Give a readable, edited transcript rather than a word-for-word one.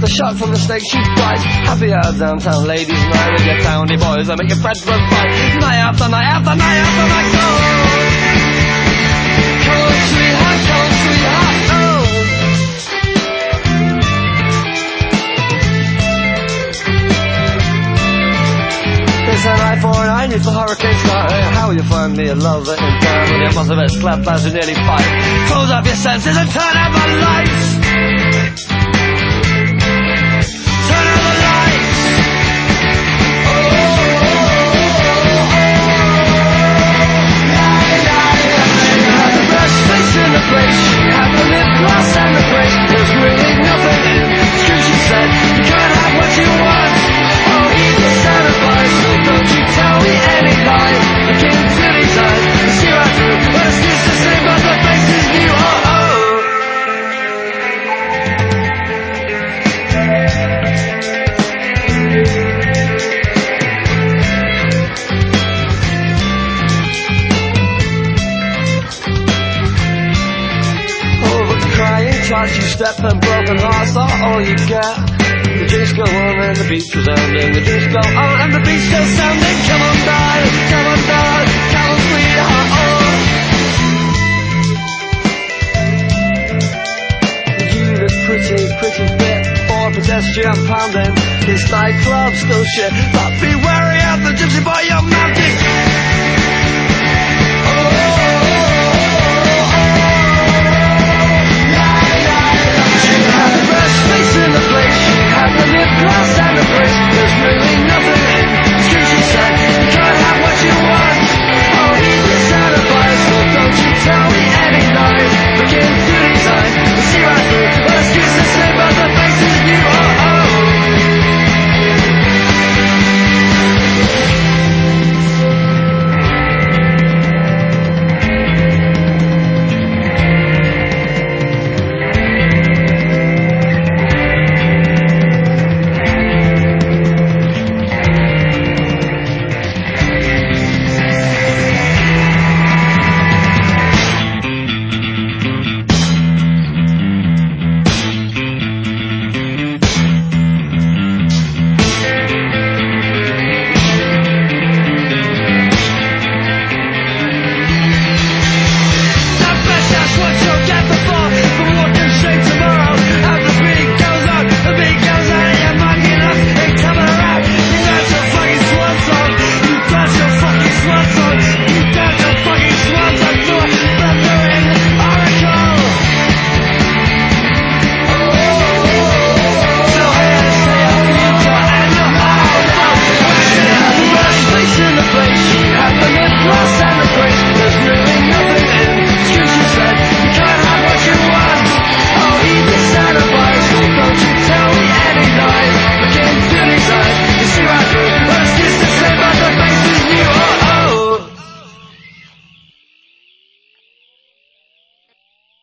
shot from the snake she bites. Happy hour downtown ladies night with your towny boys that make your friends run fight. Night after night after night after night. Come on sweetheart, come on sweetheart, oh. There's an eye for an eye, needs a hurricane start. How will you find me a lover in time when you must have been slapped as you nearly fight? Close up your senses and turn out the lights. Turn out the lights. Oh, oh, oh, oh. The best face in the place. She had the lip gloss and the brace. There's really nothing in true, she said. You can't have what you want. Oh, he was sound advice. So don't you tell me any lies. The king to his eyes. You see right through. But it's just the same, but the face is new. Oh, oh. Twice you step and broken hearts are all you get. The drinks go on and the beat's resounding. The drinks go on and the beat's still sounding. Come on, darling, come on, darling, come on, sweetheart, oh. You look pretty, pretty fit for a pedestrian pounding. This nightclub's still shit, but be wary of the gypsy boy you're mounting.